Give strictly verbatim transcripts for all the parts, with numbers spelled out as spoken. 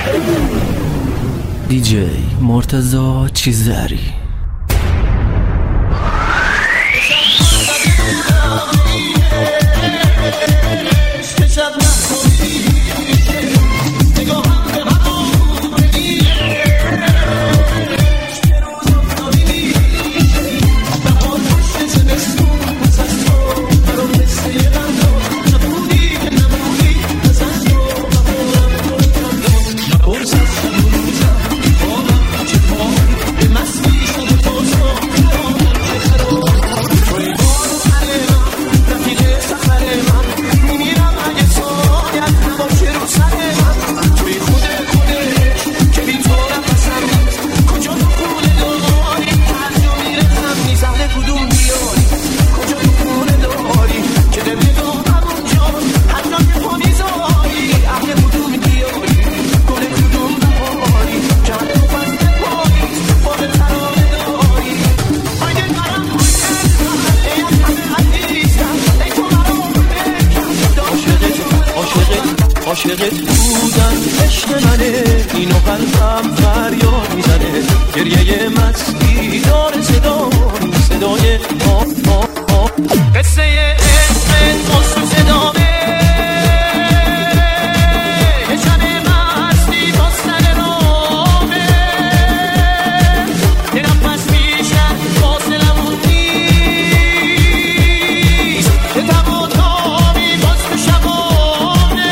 دیجی مرتضی چیزری. عاشقت بودم عشق منه، اینو قلبم فریاد میزنه، گریه مستی داره صدا، صدای آب آب آب قصه عشق تو صدامه، شب مستی داستن رامه، یه نفس بیشتر فاصلمون نیست، که تماتامی باز به شبانه،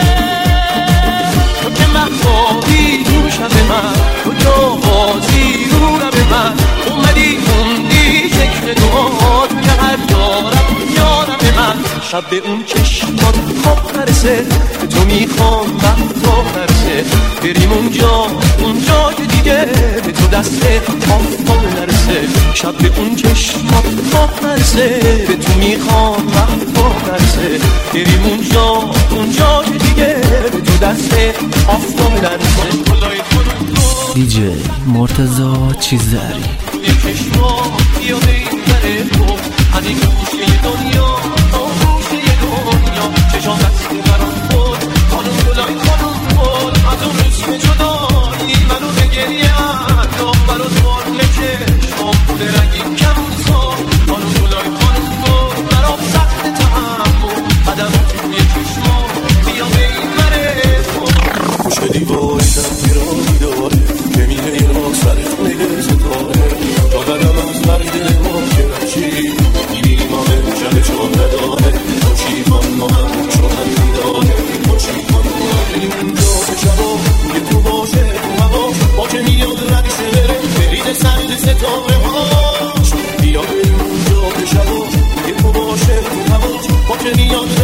تو که محبابی تو شب من، تو جوازی رو رب من، اومدی موندی ذکر دعا، تو که هر دارم یادم من، شب به اون چشمات خواب نرسه، تو میخوام وقتا نرسه، بریم اونجا اونجا که دیگه به تو دست آفتاب نرسه، شب به اون چشمات خواب نرسه، به تو میخوام وقتا نرسه، بریم اونجا اونجا که دیگه به تو دست آفتاب نرسه. دیجی مرتضی چیزری. توی چشمات یا بیتره تو هنی گوشه دنیا تا گوشه دنیا، چشام دست برام خود خانم گلای خانم خود، از اون رسم جدایی منو به گریه انداخ، برات بارونه چشمام پول رنگین کمون سا، خانم گلای خانم خود برام سخت تحمل، قدم توی چشمات بیا به این مره تو پشت دیواری تنگیرانی داره، بمیره یه راک سر خونه ستاره، تا قدم از مرد ما که نچی میبینی ما به شب چون نداره، تو چی کن ما هم چون میداره، تو چی کن ما بریم اونجا به شبا، روی تو باشه تو هوا، با که میاد ردیشه بره برید سرد ستاره هاش، بیا بریم اونجا به شبا، روی تو باشه تو هوا، با که میاد